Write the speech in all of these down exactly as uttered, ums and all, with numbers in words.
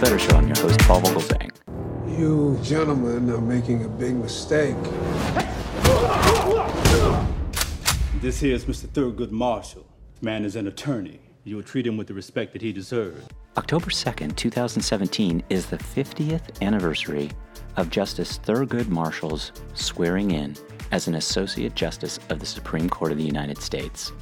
Better Show. I'm your host, Paul Vogelzang. You gentlemen are making a big mistake. This here is Mister Thurgood Marshall. Man is an attorney. You will treat him with the respect that he deserves. October second, twenty seventeen is the fiftieth anniversary of Justice Thurgood Marshall's swearing in as an Associate Justice of the Supreme Court of the United States.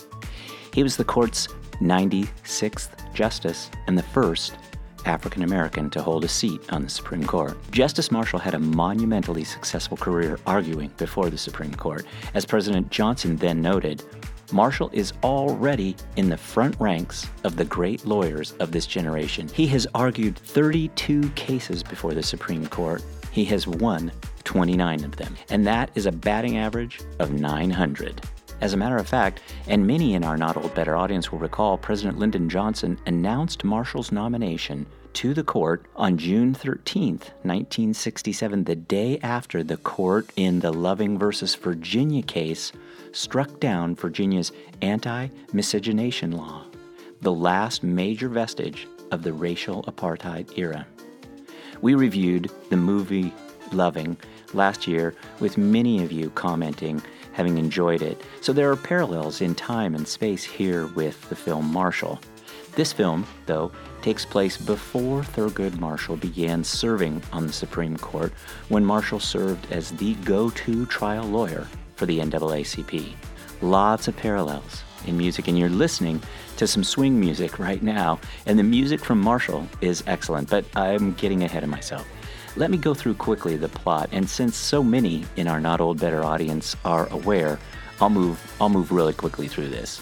He was the court's ninety-sixth justice and the first African American to hold a seat on the Supreme Court. Justice Marshall had a monumentally successful career arguing before the Supreme Court. As President Johnson then noted, Marshall is already in the front ranks of the great lawyers of this generation. He has argued thirty-two cases before the Supreme Court. He has won twenty-nine of them, and that is a batting average of nine hundred. As a matter of fact, and many in our Not Old Better audience will recall, President Lyndon Johnson announced Marshall's nomination to the court on June thirteenth, nineteen sixty-seven, the day after the court in the Loving versus Virginia case struck down Virginia's anti-miscegenation law, the last major vestige of the racial apartheid era. We reviewed the movie Loving last year with many of you commenting having enjoyed it, so there are parallels in time and space here with the film Marshall. This film, though, takes place before Thurgood Marshall began serving on the Supreme Court, when Marshall served as the go-to trial lawyer for the N double A C P. Lots of parallels in music, and you're listening to some swing music right now, and the music from Marshall is excellent, but I'm getting ahead of myself. Let me go through quickly the plot, and since so many in our Not Old Better audience are aware, I'll move I'll move really quickly through this.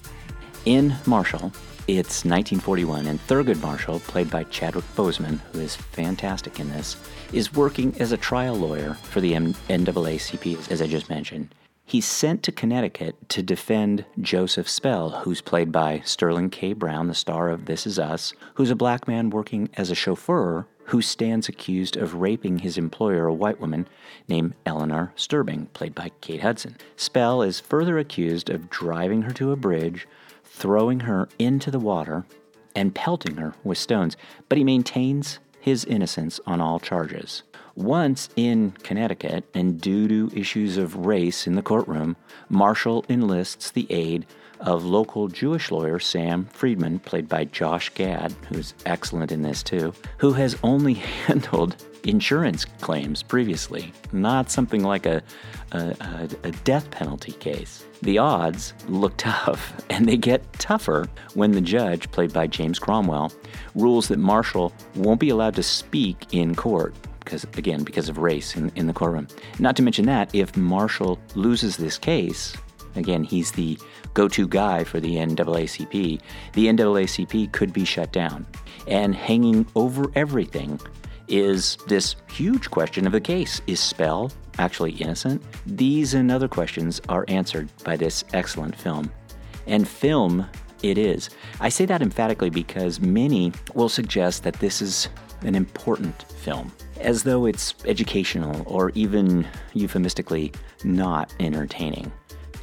In Marshall, it's nineteen forty-one, and Thurgood Marshall, played by Chadwick Boseman, who is fantastic in this, is working as a trial lawyer for the N double A C P, as I just mentioned. He's sent to Connecticut to defend Joseph Spell, who's played by Sterling K. Brown, the star of This Is Us, who's a black man working as a chauffeur who stands accused of raping his employer, a white woman named Eleanor Sterling, played by Kate Hudson. Spell is further accused of driving her to a bridge, throwing her into the water, and pelting her with stones, but he maintains his innocence on all charges. Once in Connecticut, and due to issues of race in the courtroom, Marshall enlists the aid of local Jewish lawyer Sam Friedman, played by Josh Gad, who's excellent in this too, who has only handled insurance claims previously, not something like a, a, a death penalty case. The odds look tough, and they get tougher when the judge, played by James Cromwell, rules that Marshall won't be allowed to speak in court, because again, because of race in, in the courtroom. Not to mention that if Marshall loses this case, again, he's the go-to guy for the N double A C P, the N double A C P could be shut down. And hanging over everything is this huge question of the case. Is Spell actually innocent? These and other questions are answered by this excellent film. And film it is. I say that emphatically because many will suggest that this is an important film, as though it's educational or even euphemistically not entertaining.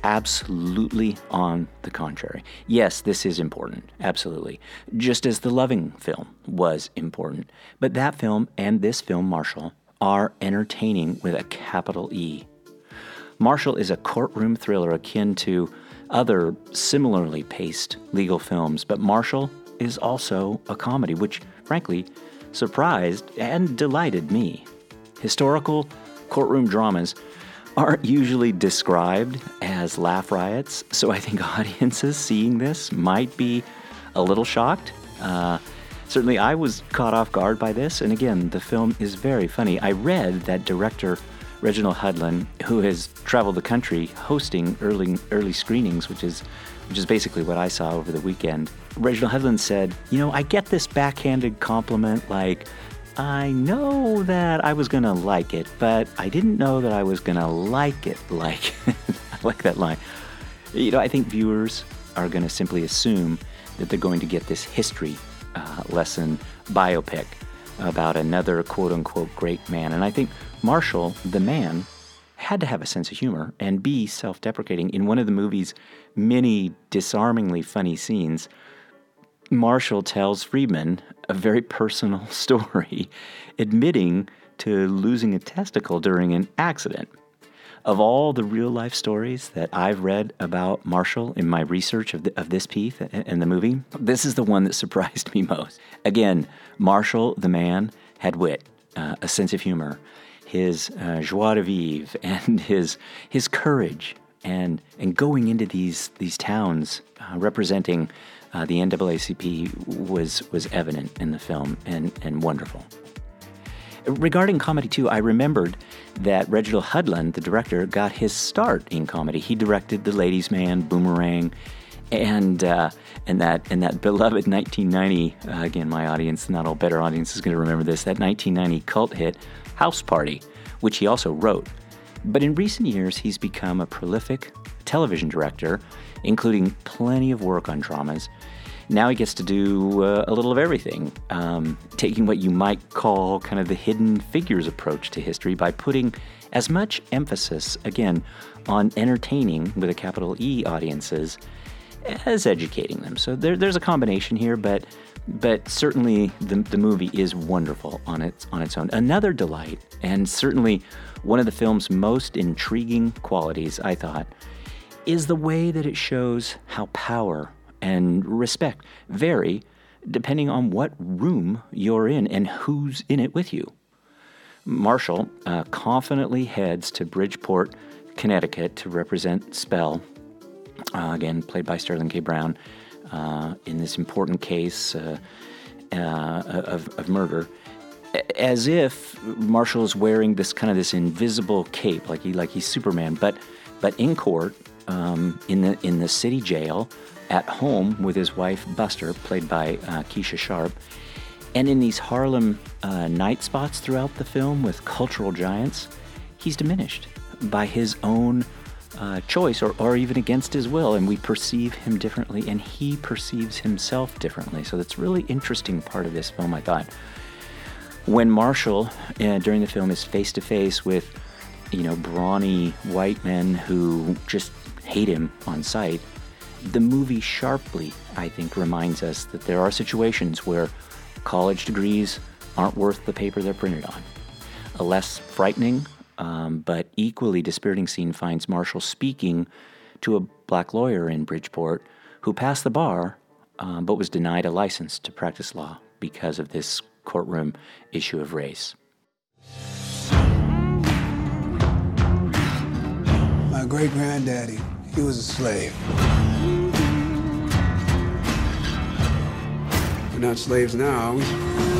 Absolutely on the contrary. Yes, this is important, absolutely. Just as the Loving film was important. But that film and this film, Marshall, are entertaining with a capital E. Marshall is a courtroom thriller akin to other similarly paced legal films, but Marshall is also a comedy, which, frankly, surprised and delighted me. Historical courtroom dramas aren't usually described as laugh riots, so I think audiences seeing this might be a little shocked. Uh, certainly I was caught off guard by this, and again, the film is very funny. I read that director Reginald Hudlin, who has traveled the country hosting early early screenings, which is which is basically what I saw over the weekend. Reginald Hudlin said, you know, I get this backhanded compliment like, I know that I was going to like it, but I didn't know that I was going to like it like. I like that line. You know, I think viewers are going to simply assume that they're going to get this history uh, lesson biopic about another quote-unquote great man. And I think Marshall, the man, had to have a sense of humor and be self-deprecating. In one of the movie's many disarmingly funny scenes, Marshall tells Friedman a very personal story, admitting to losing a testicle during an accident. Of all the real-life stories that I've read about Marshall in my research of, the, of this piece and the movie, this is the one that surprised me most. Again, Marshall, the man, had wit, uh, a sense of humor, his uh, joie de vivre, and his his courage, and and going into these these towns uh, representing uh, the N double A C P was was evident in the film and and wonderful. Regarding comedy, too, I remembered that Reginald Hudlin, the director, got his start in comedy. He directed The Ladies' Man, Boomerang, and uh, and that and that beloved nineteen ninety, uh, again, my audience, not all better audience is going to remember this, that nineteen ninety cult hit, House Party, which he also wrote. But in recent years, he's become a prolific television director, including plenty of work on dramas. Now he gets to do uh, a little of everything, um, taking what you might call kind of the hidden figures approach to history by putting as much emphasis, again, on entertaining, with a capital E, audiences as educating them. So there, there's a combination here, but but certainly the, the movie is wonderful on its on its own. Another delight, and certainly one of the film's most intriguing qualities, I thought, is the way that it shows how power and respect vary depending on what room you're in and who's in it with you. Marshall uh, confidently heads to Bridgeport, Connecticut to represent Spell, uh, again, played by Sterling K. Brown, uh, in this important case uh, uh, of, of murder, as if Marshall is wearing this kind of this invisible cape, like he like he's Superman, but but in court, um, in the in the city jail, at home with his wife, Buster, played by uh, Keisha Sharp, and in these Harlem uh, night spots throughout the film with cultural giants, he's diminished by his own uh, choice or, or even against his will, and we perceive him differently, and he perceives himself differently. So that's a really interesting part of this film, I thought. When Marshall, uh, during the film, is face-to-face with, you know, brawny white men who just hate him on sight, the movie sharply, I think, reminds us that there are situations where college degrees aren't worth the paper they're printed on. A less frightening, um, but equally dispiriting scene finds Marshall speaking to a black lawyer in Bridgeport who passed the bar, um, but was denied a license to practice law because of this courtroom issue of race. My great-granddaddy, he was a slave. We're not slaves now, are we?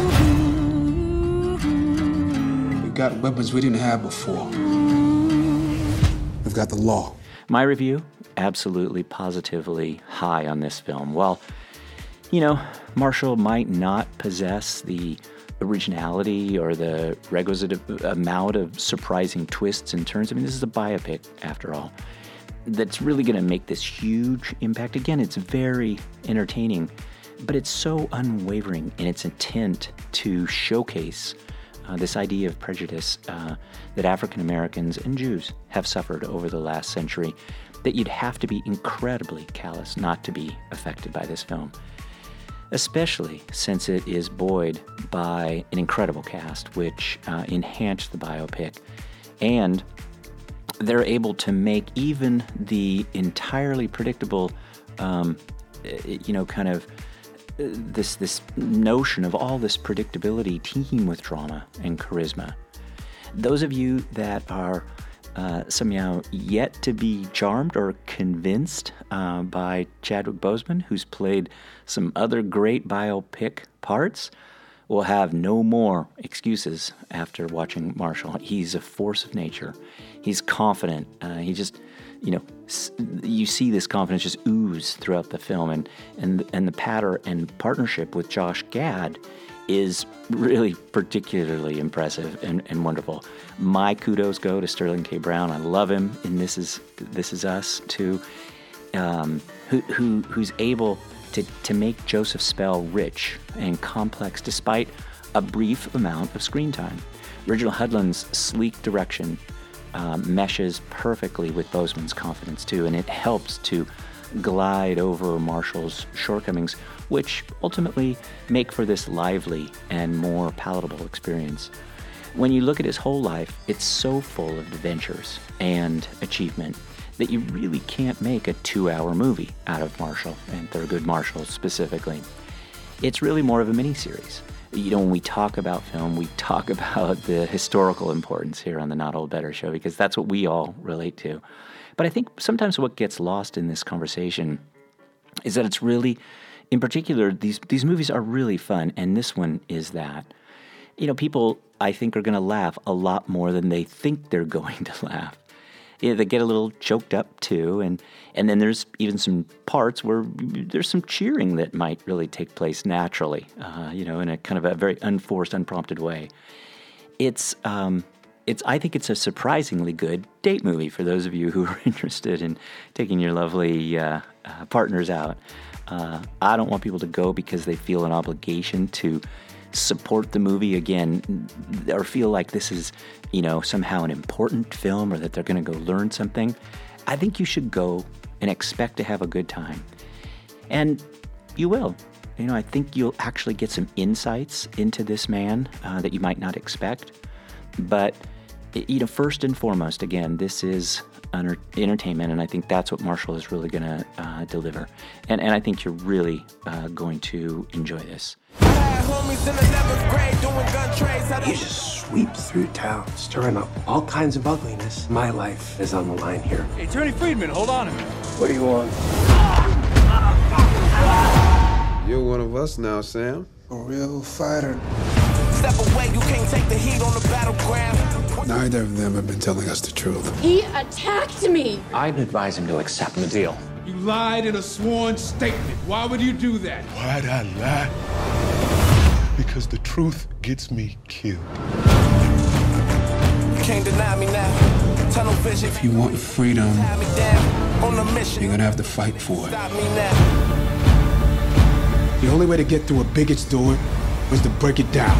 We've got weapons we didn't have before. We've got the law. My review, absolutely, positively high on this film. While, you know, Marshall might not possess the originality or the requisite amount of surprising twists and turns. I mean, this is a biopic, after all, that's really going to make this huge impact. Again, it's very entertaining, but it's so unwavering in its intent to showcase uh, this idea of prejudice uh, that African Americans and Jews have suffered over the last century, that you'd have to be incredibly callous not to be affected by this film, especially since it is buoyed by an incredible cast, which uh, enhanced the biopic, and they're able to make even the entirely predictable, um, you know, kind of this this notion of all this predictability team with drama and charisma. Those of you that are uh, somehow yet to be charmed or convinced uh, by Chadwick Boseman, who's played some other great biopic parts, will have no more excuses after watching Marshall. He's a force of nature. He's confident. Uh, he just, you know, you see this confidence just ooze throughout the film, and and and the patter and partnership with Josh Gad is really particularly impressive and, and wonderful. My kudos go to Sterling K. Brown. I love him in This Is This Is Us too, um, who who who's able to to make Joseph Spell rich and complex despite a brief amount of screen time. Reginald Hudlin's sleek direction Um, meshes perfectly with Boseman's confidence too, and it helps to glide over Marshall's shortcomings, which ultimately make for this lively and more palatable experience. When you look at his whole life, it's so full of adventures and achievement that you really can't make a two-hour movie out of Marshall, and Thurgood Marshall specifically. It's really more of a miniseries. You know, when we talk about film, we talk about the historical importance here on the Not Old Better show, because that's what we all relate to. But I think sometimes what gets lost in this conversation is that it's really, in particular, these these movies are really fun, and this one is that. You know, people, I think, are going to laugh a lot more than they think they're going to laugh. Yeah, they get a little choked up, too, and, and then there's even some parts where there's some cheering that might really take place naturally, uh, you know, in a kind of a very unforced, unprompted way. It's, um, it's. I think it's a surprisingly good date movie for those of you who are interested in taking your lovely uh, uh, partners out. Uh, I don't want people to go because they feel an obligation to support the movie again, or feel like this is, you know, somehow an important film or that they're going to go learn something. I think you should go and expect to have a good time. And you will. You know, I think you'll actually get some insights into this man uh, that you might not expect. But, you know, first and foremost, again, this is under- entertainment, and I think that's what Marshall is really going to uh, deliver. And, and I think you're really uh, going to enjoy this. You just sweep through town, stirring up all kinds of ugliness. My life is on the line here. Hey, Attorney Friedman, hold on a minute. What do you want? You're one of us now, Sam. A real fighter. Step away, you can't take the heat on the battleground. Neither of them have been telling us the truth. He attacked me. I'd advise him to accept the deal. You lied in a sworn statement. Why would you do that? Why'd I lie? Because the truth gets me killed. You can't deny me now. Tunnel vision. If you want freedom, Tie me down on the mission. you're gonna have to fight for it. Stop me now. The only way to get through a bigot's door is to break it down.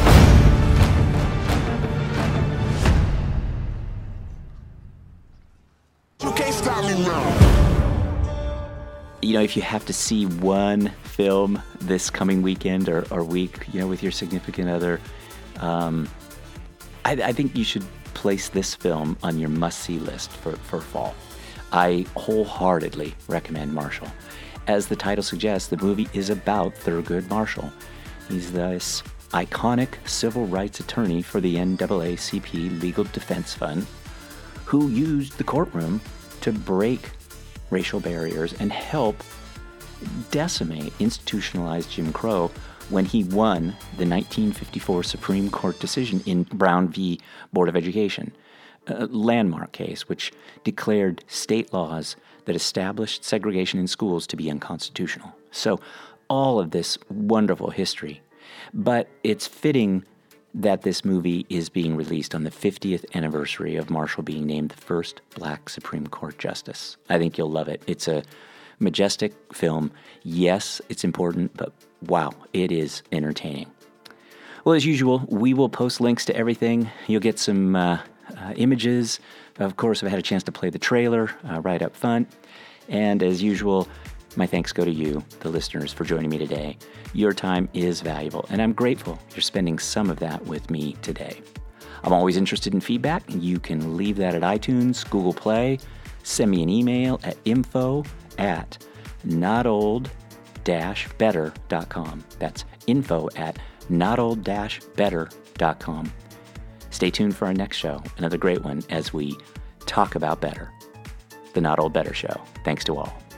You can't stop me now. You know, if you have to see one film this coming weekend or, or week, you know, with your significant other, um, I, I think you should place this film on your must-see list for, for fall. I wholeheartedly recommend Marshall. As the title suggests, the movie is about Thurgood Marshall. He's this iconic civil rights attorney for the N double A C P Legal Defense Fund who used the courtroom to break racial barriers and help decimate institutionalized Jim Crow when he won the nineteen fifty-four Supreme Court decision in Brown v. Board of Education, a landmark case which declared state laws that established segregation in schools to be unconstitutional. So all of this wonderful history. But it's fitting that this movie is being released on the fiftieth anniversary of Marshall being named the first black Supreme Court justice. I think you'll love it. It's a majestic film. Yes, it's important, but wow, it is entertaining. Well, as usual, we will post links to everything. You'll get some uh, uh, images. Of course, I've had a chance to play the trailer uh, right up front. And as usual, my thanks go to you, the listeners, for joining me today. Your time is valuable, and I'm grateful you're spending some of that with me today. I'm always interested in feedback. You can leave that at iTunes, Google Play. Send me an email at info at notold dash better dot com. That's info at notold dash better dot com. Stay tuned for our next show, another great one, as we talk about better. The Not Old Better Show. Thanks to all.